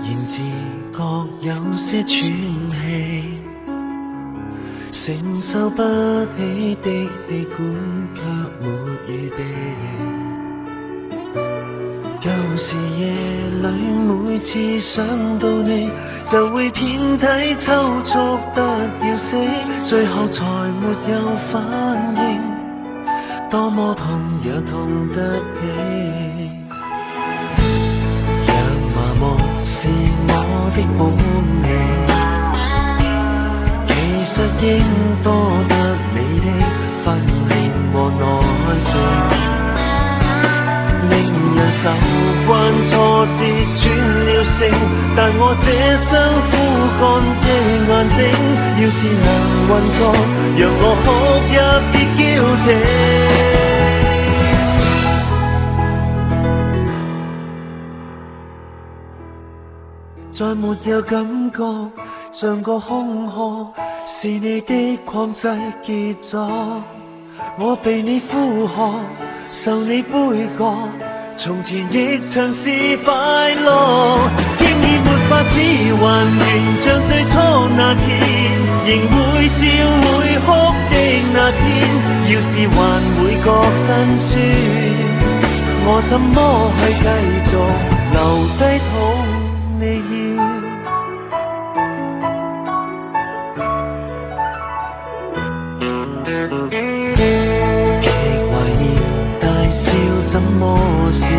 然自覺有些喘氣，承受不起的氣管卻沒預備。舊時夜裏每次想到你，就會遍體抽搐得要死，最後才沒有反應，多麼痛也痛得起。麻木是我的本領，其實應多得你的訓練和耐性，令人受慣錯是轉了性，但我這雙枯乾的眼睛，要是能運作，讓我哭也別嬌挺。再沒有感覺，像個空殼，是你的曠世傑作。我被你呼喝，受你杯葛，從前亦曾是快樂，經已沒法子還原像最初那天，仍會笑會哭的那天。要是還會覺辛酸，我怎麼去繼續留低討你厭？極懷念大笑怎麼笑，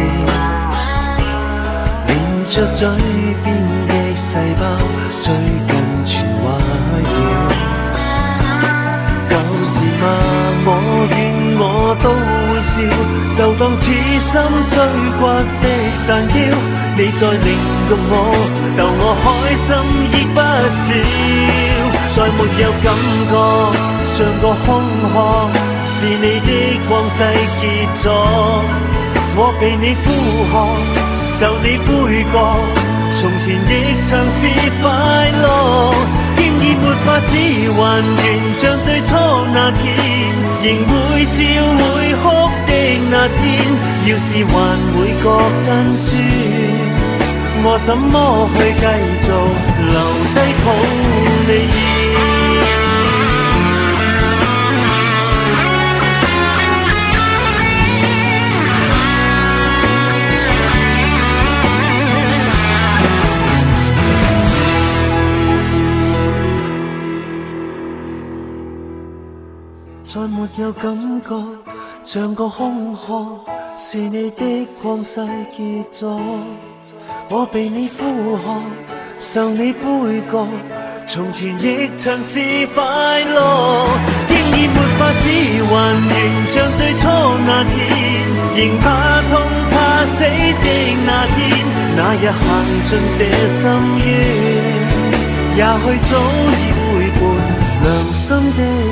連着嘴邊的細胞最近全壞了。舊時罵我怨我都會笑，就當此心吹刮的散嬌，你再凌辱我，逗我開心亦不少。再沒有感覺，像個空殼，是你的曠世傑作。我被你呼喝，受你杯葛，從前亦曾是快樂，經已沒法子還原像最初那天，仍會笑會哭的那天。要是還會覺辛酸，我怎麼去繼續留低抱你厭？再沒有感覺，像個空殼，是你的曠世傑作。我被你呼喝，受你杯葛，從前亦曾是快樂，經已沒法子還原像最初那天，仍怕痛怕死的那天。那日行進這深淵，也許早已背叛良心的